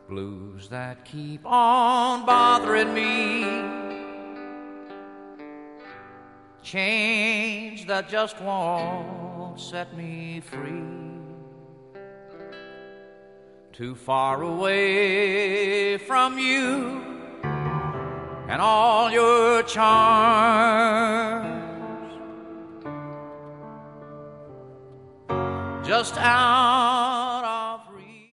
blues that keep on bothering me, change that just won't set me free. Too far away from you and all your charms, just out